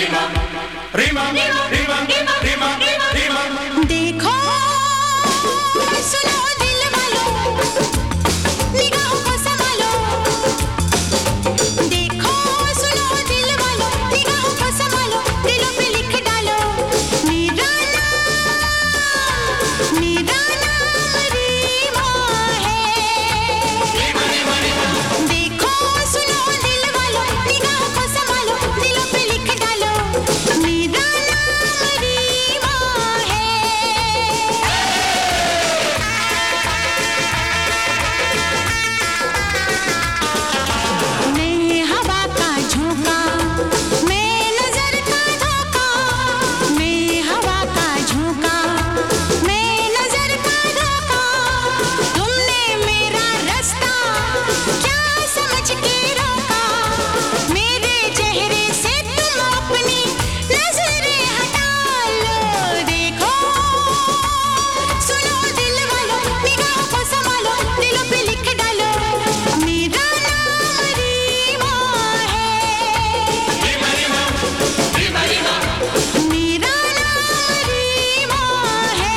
देखो सुनो दिल वालों, निगाहों को संभालो। देखो सुनो दिल वालों, निगाहों को संभालो, दिलों पे लिख डालो मेरा नाम रीमा है। देखो सुनो दिल वालों, निगाहों को संभालो, दिलों पे लिख डालो मेरा नाम रीमा है। मैं हवा का झोंका, मैं नजर का धोखा। मैं हवा का झोंका, मैं नजर का धोखा। तुमने मेरा रास्ता क्या समझ के रोका। मेरे चेहरे से तुम अपनी नजरें हटा लो। देखो सुनो दिल वालों, निगाहों को संभालो, दिलों पे लिख डालो मेरा नाम रीमा है। मेरा नाम रीमा है।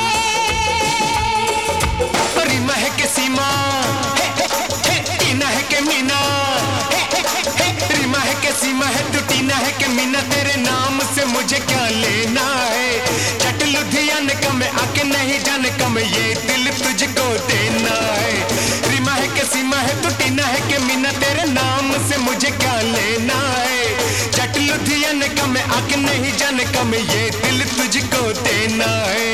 रीमा है के सीमा, टीना है के मीना। रीमा है के सीमा है तू, टीना है के मीना। तेरे नाम से मुझे क्या लेना है। चट लुधियाने का मैं आके नहीं जाने का मैं ये दिल तुझको देना है। रीमा है के सीमा है तू, टीना है के मीना। तेरे नाम से मुझे क्या लेना है। चट लुधियाने का मैं आके नहीं जाने का मैं ये दिल तुझको देना है।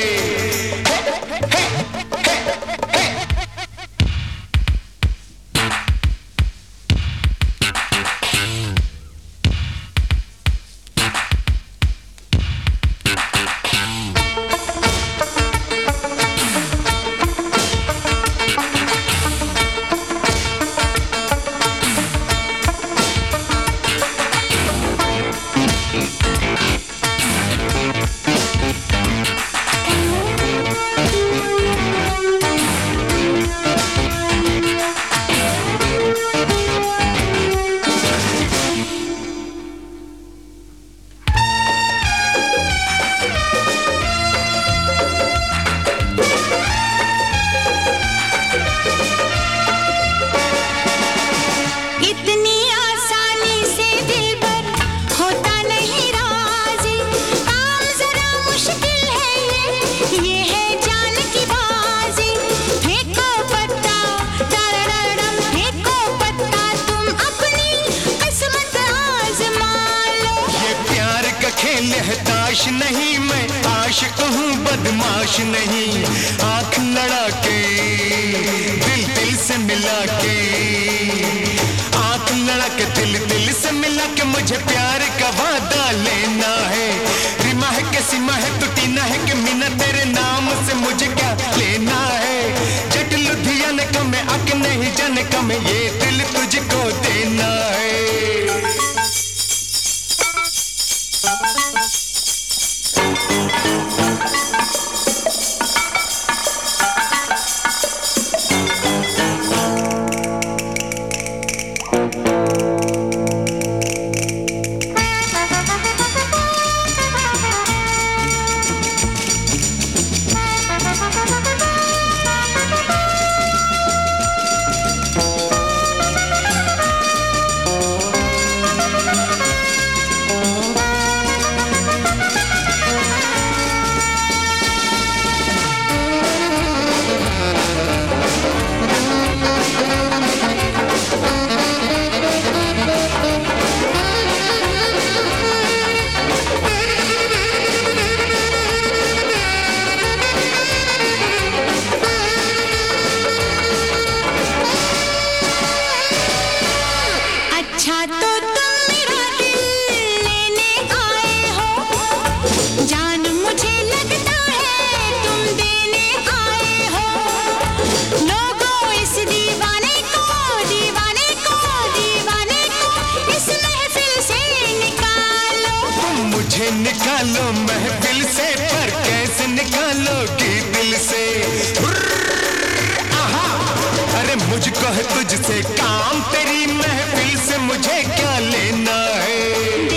इतनी आसानी से दिल पर होता नहीं राजी। काम जरा मुश्किल है ये है जान की बाजी। फेंको पत्ता डरडम, फेंको पत्ता तुम अपनी किस्मत आजमा लो। ये प्यार का खेल है ताश नहीं, मैं आशिक हूँ बदमाश नहीं। आंख लड़ा के दिल दिल से मिला के, आंख लड़ा के दिल दिल से मिला के मुझे प्यार का वादा लेना है। रीमा है के सीमा है तू, टीना है के मीना। तेरे नाम से मुझे क्या लेना है। जट लुधियाने का मैं आके नहीं जाने का मैं ये दिल तुझको देना है। अच्छा तो तुम मेरा दिल लेने आए हो, जान मुझे लगता है तुम देने आए हो। लोगों इस दीवाने को इस महफिल से निकालो। मुझे निकालो महफिल से, पर कैसे निकालोगी दिल से। आहा, अरे मुझको है तुझसे काम, तेरी महफिल से मुझे क्या लेना है।